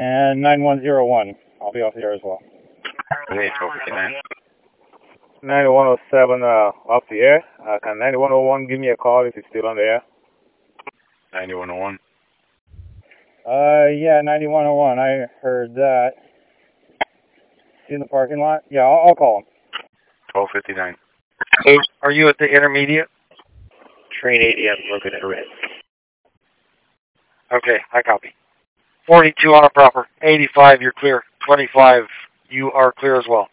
And 9101. I'll be off the air as well. Okay, 1259. 9107 off the air. Can 9101 give me a call if it's still on the air? 9101. Yeah, 9101. I heard that. See in the parking lot? Yeah, I'll call him. 1259. Hey, are you at the intermediate? Train 80, I'm looking at red. Okay, I copy. 42 on a proper. 85, you're clear. 25, you are clear as well.